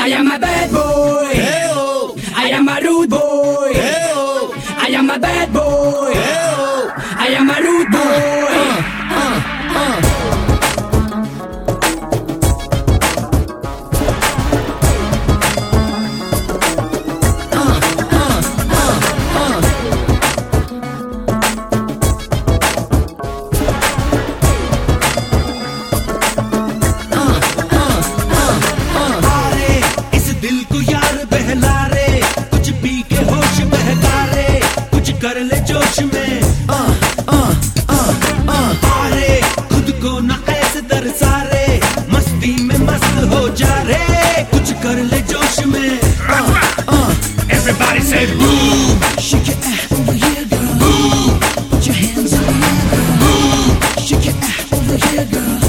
I am a bad boy. Hey-oh. I am a rude boy. Hey-oh. I am a bad boy. Hey-oh. I am a rude boy. कर ले जोश में अरे खुद को ना ऐसे दरसा रे मस्ती में मस्त हो जा रे कुछ कर ले जोश में Everybody say boo. Shake your ass over here girl boo. Put your hands up in the air boo. Shake your ass over here girl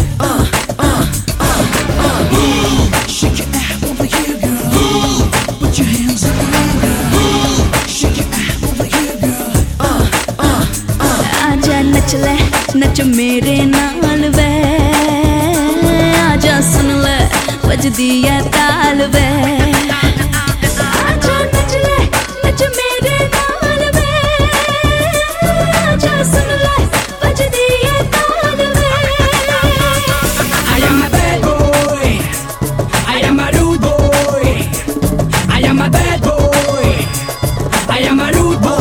boo. Shake your ass over here girl boo. Put your hands up in the air boo. Shake your ass over here girl आजा नच ले नच मेरे नाल वे आजा सुन ले बजदी है ताल वे आजा नच ले नच मेरे नाल वे आजा सुन ले बजदी है ताल वे I am a bad boy. I am a rude boy. I am a bad boy. I am a rude boy.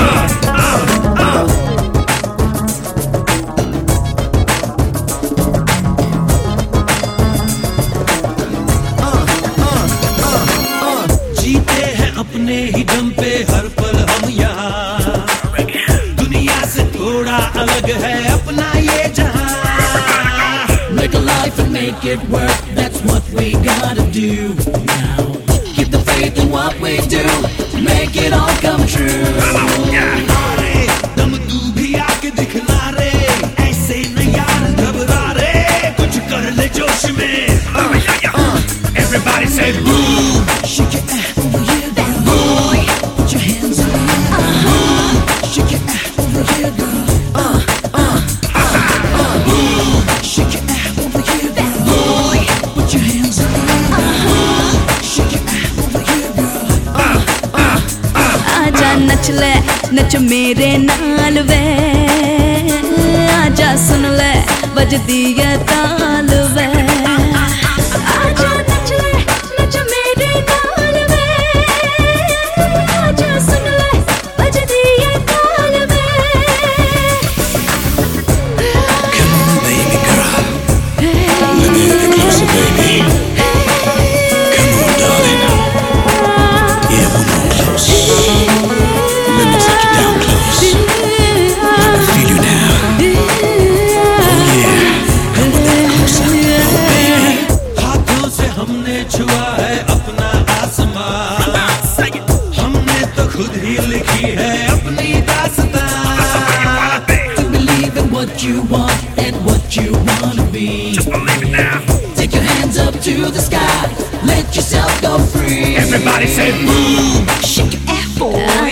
जीते हैं अपने ही दम पे हर पल हम यहाँ दुनिया से थोड़ा अलग है अपना ये जहाँ Make a life and make it work. That's what we gotta do now. Keep the faith in what we do. Make it all come true. अरे दम तू भी आके दिखला रे ऐसे न यार घबरा रे कुछ कर ले जोश में Everybody say boo. Shake your ass over here girl boy. Put your hands up in the air shake your ass over here girl shake your ass over here girl boy. Put your hands up in the air shake your ass over here girl आजा नच ले नच मेरे नाल वे आजा सुन ले बजदी है ताल वे आजा नच ले नच मेरे नाल वे आजा सुन ले बजदी है ताल वे Come on, baby girl. Let me get closer, baby. Come on, darling. Yeah, one more close. Let me take you down close. I can feel you now. Oh yeah. Come a little closer. Oh baby. हाथों से हमने छुआ है अपना आसमां हमने तो खुद ही लिखी है अपनी दास्तां To believe in what you want and what you wanna be. Just believe it now. Take your hands up to the sky. Let yourself go free. Everybody say boo. Shake your ass, boy.